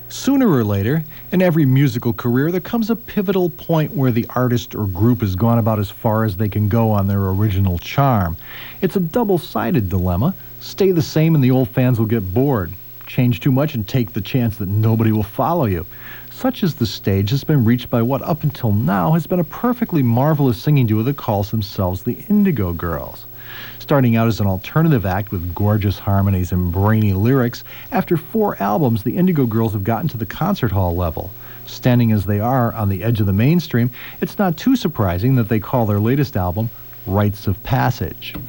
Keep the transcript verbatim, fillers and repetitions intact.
Sooner or later, in every musical career, there comes a pivotal point where the artist or group has gone about as far as they can go on their original charm. It's a double-sided dilemma. Stay the same and the old fans will get bored. Change too much and take the chance that nobody will follow you. Such is the stage has been reached by what up until now has been a perfectly marvelous singing duo that calls themselves the Indigo Girls. Starting out as an alternative act with gorgeous harmonies and brainy lyrics, after four albums, the Indigo Girls have gotten to the concert hall level. Standing as they are on the edge of the mainstream, it's not too surprising that they call their latest album Rites of Passage.